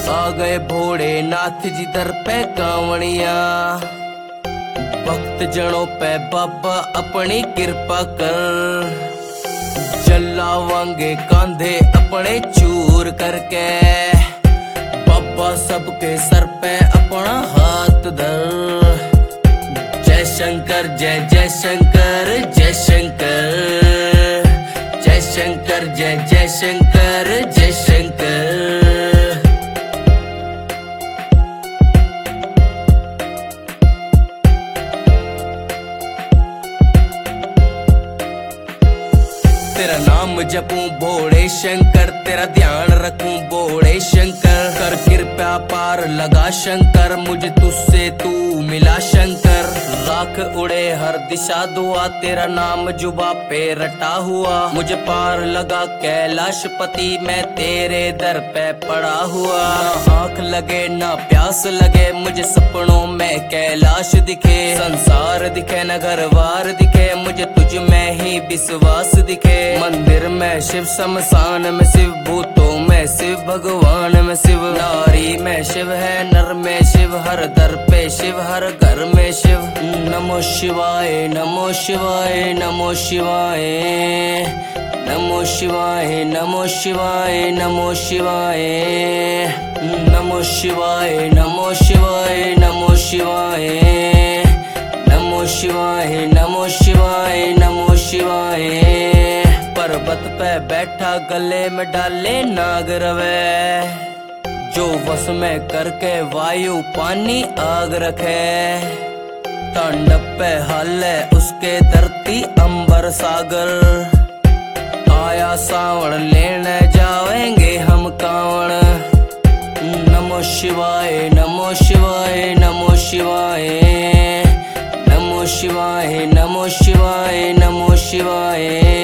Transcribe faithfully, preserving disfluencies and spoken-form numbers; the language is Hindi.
आ गए भोलेनाथ जी दर पे कांवड़िया, भक्त जनों पे बाबा अपनी कृपा कर। चलावांगे कांधे अपने चूर करके, बाबा सबके सर पे अपना हाथ धर। जय शंकर जय जय शंकर जय शंकर, जय शंकर जय जय शंकर जय शंकर। तेरा नाम जपूं भोले शंकर, तेरा ध्यान रखूं भोले शंकर। कर कृपया पार लगा शंकर, मुझे तुझसे तू मिला शंकर। राख उड़े हर दिशा दुआ, तेरा नाम जुबा पे रटा हुआ। मुझे पार लगा कैलाश पति, मैं तेरे दर पे पड़ा हुआ। ना आँख लगे ना प्यास लगे, मुझे सपनों में कैलाश दिखे। संसार दिखे न घर बार दिखे, मुझे तुझ में ही विश्वास दिखे। मंदिर में शिव, शमशान में शिव, भूतों में शिव, भगवान में शिव। नारी में शिव है, नर में शिव, हर दर पे शिव, हर घर में शिव। नमो शिवाय नमो शिवाय नमो शिवाय, नमो शिवाय नमो शिवाय नमो शिवाय, नमो शिवाय नमो शिवाय नमो शिवाय, नमो शिवाय नमो शिवाय नमो शिवाय। पर्वत पे बैठा गले में डाले नाग रवे, जो वश में करके वायु पानी आग रखे। तांडव पे हाले उसके धरती अंबर सागर, आया सावन लेने जाएंगे हम कांवड़। नमो शिवाय नमो शिवाय नमो शिवाय, नमो शिवाय नमो शिवाय नमो शिवाय।